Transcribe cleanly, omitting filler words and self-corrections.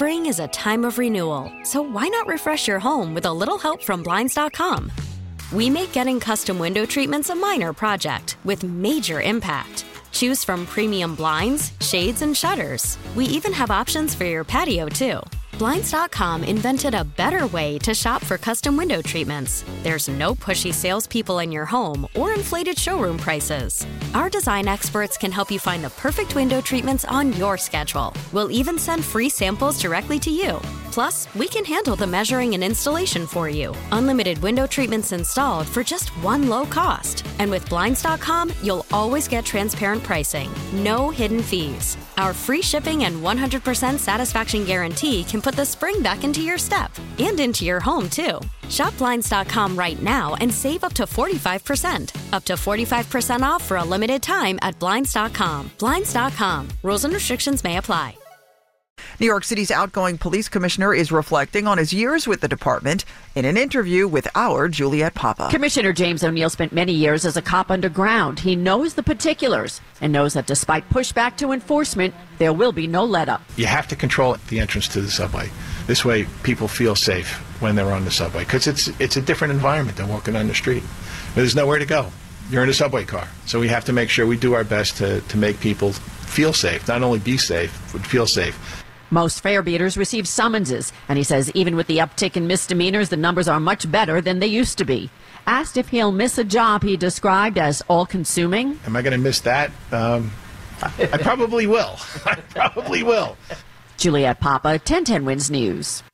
Spring is a time of renewal, so why not refresh your home with a little help from Blinds.com? We make getting custom window treatments a minor project with major impact. Choose from premium blinds, shades, and shutters. We even have options for your patio, too. Blinds.com invented a better way to shop for custom window treatments. There's no pushy salespeople in your home or inflated showroom prices. Our design experts can help you find the perfect window treatments on your schedule. We'll even send free samples directly to you. Plus, we can handle the measuring and installation for you. Unlimited window treatments installed for just one low cost. And with Blinds.com, you'll always get transparent pricing. No hidden fees. Our free shipping and 100% satisfaction guarantee can put the spring back into your step and into your home, too. Shop Blinds.com right now and save up to 45%. Up to 45% off for a limited time at Blinds.com. Blinds.com. Rules and restrictions may apply. New York City's outgoing police commissioner is reflecting on his years with the department in an interview with our Juliet Papa. Commissioner James O'Neill spent many years as a cop underground. He knows the particulars and knows that despite pushback to enforcement, there will be no let-up. You have to control the entrance to the subway. This way people feel safe when they're on the subway, because it's a different environment than walking on the street. There's nowhere to go. You're in a subway car. So we have to make sure we do our best to make people feel safe, not only be safe, but feel safe. Most fare beaters receive summonses, and he says even with the uptick in misdemeanors, the numbers are much better than they used to be. Asked if he'll miss a job he described as all-consuming. Am I going to miss that? I probably will. I probably will. Juliet Papa, 1010 Wins News.